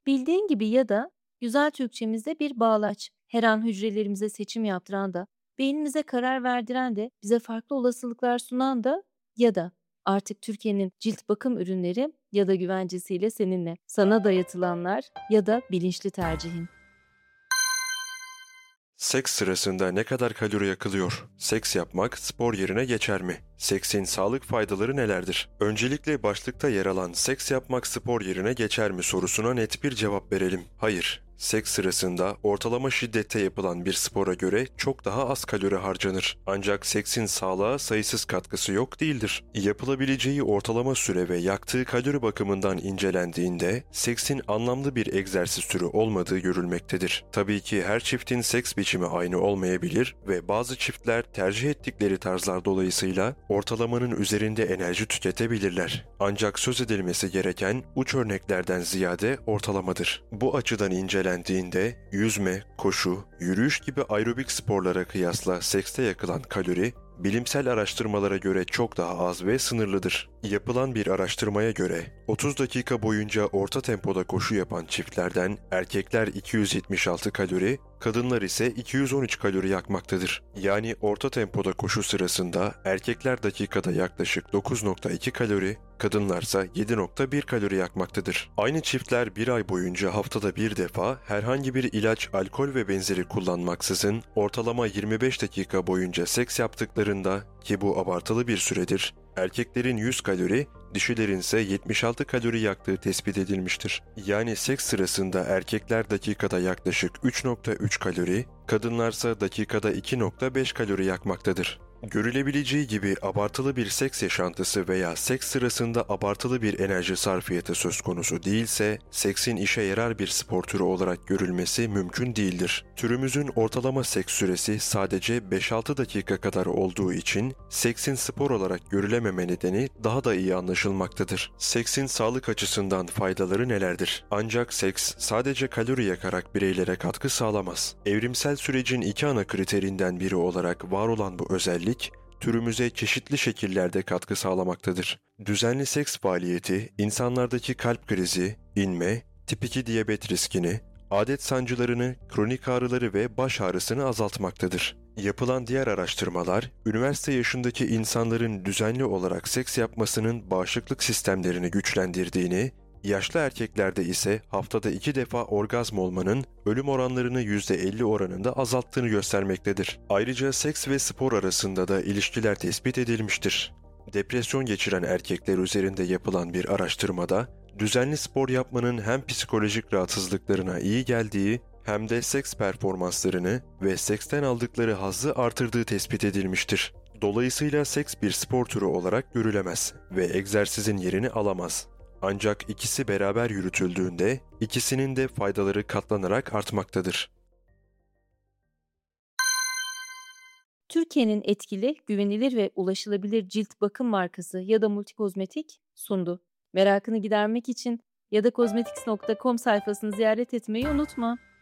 Bildiğin gibi ya da güzel Türkçemizde bir bağlaç. Her an hücrelerimize seçim yaptıran da, beynimize karar verdiren de, bize farklı olasılıklar sunan da ya da artık Türkiye'nin cilt bakım ürünleri ya da güvencesiyle seninle. Sana dayatılanlar ya da bilinçli tercihin. Seks sırasında ne kadar kalori yakılıyor? Seks yapmak spor yerine geçer mi? Seksin sağlık faydaları nelerdir? Öncelikle başlıkta yer alan seks yapmak spor yerine geçer mi sorusuna net bir cevap verelim. Hayır. Seks sırasında ortalama şiddette yapılan bir spora göre çok daha az kalori harcanır. Ancak seksin sağlığa sayısız katkısı yok değildir. Yapılabileceği ortalama süre ve yaktığı kalori bakımından incelendiğinde seksin anlamlı bir egzersiz türü olmadığı görülmektedir. Tabii ki her çiftin seks biçimi aynı olmayabilir ve bazı çiftler tercih ettikleri tarzlar dolayısıyla ortalamanın üzerinde enerji tüketebilirler. Ancak söz edilmesi gereken uç örneklerden ziyade ortalamadır. Bu açıdan incelendiğinde yüzme, koşu, yürüyüş gibi aerobik sporlara kıyasla sekste yakılan kalori bilimsel araştırmalara göre çok daha az ve sınırlıdır. Yapılan bir araştırmaya göre 30 dakika boyunca orta tempoda koşu yapan çiftlerden erkekler 276 kalori, kadınlar ise 213 kalori yakmaktadır. Yani orta tempoda koşu sırasında erkekler dakikada yaklaşık 9,2 kalori, kadınlarsa 7,1 kalori yakmaktadır. Aynı çiftler bir ay boyunca haftada bir defa herhangi bir ilaç, alkol ve benzeri kullanmaksızın ortalama 25 dakika boyunca seks yaptıklarında, ki bu abartılı bir süredir, erkeklerin 100 kalori, dişilerin ise 76 kalori yaktığı tespit edilmiştir. Yani seks sırasında erkekler dakikada yaklaşık 3,3 kalori, kadınlarsa dakikada 2,5 kalori yakmaktadır. Görülebileceği gibi abartılı bir seks yaşantısı veya seks sırasında abartılı bir enerji sarfiyatı söz konusu değilse, seksin işe yarar bir spor türü olarak görülmesi mümkün değildir. Türümüzün ortalama seks süresi sadece 5-6 dakika kadar olduğu için, seksin spor olarak görülememe nedeni daha da iyi anlaşılmaktadır. Seksin sağlık açısından faydaları nelerdir? Ancak seks sadece kalori yakarak bireylere katkı sağlamaz. Evrimsel sürecin iki ana kriterinden biri olarak var olan bu özellik, türümüze çeşitli şekillerde katkı sağlamaktadır. Düzenli seks faaliyeti, insanlardaki kalp krizi, inme, tip 2 diyabet riskini, adet sancılarını, kronik ağrıları ve baş ağrısını azaltmaktadır. Yapılan diğer araştırmalar, üniversite yaşındaki insanların düzenli olarak seks yapmasının bağışıklık sistemlerini güçlendirdiğini, yaşlı erkeklerde ise haftada 2 defa orgazm olmanın ölüm oranlarını %50 oranında azalttığını göstermektedir. Ayrıca seks ve spor arasında da ilişkiler tespit edilmiştir. Depresyon geçiren erkekler üzerinde yapılan bir araştırmada, düzenli spor yapmanın hem psikolojik rahatsızlıklarına iyi geldiği hem de seks performanslarını ve seksten aldıkları hazzı artırdığı tespit edilmiştir. Dolayısıyla seks bir spor türü olarak görülemez ve egzersizin yerini alamaz. Ancak ikisi beraber yürütüldüğünde ikisinin de faydaları katlanarak artmaktadır. Türkiye'nin etkili, güvenilir ve ulaşılabilir cilt bakım markası ya da Multikozmetik sundu. Merakını gidermek için ya da kozmetics.com sayfasını ziyaret etmeyi unutma.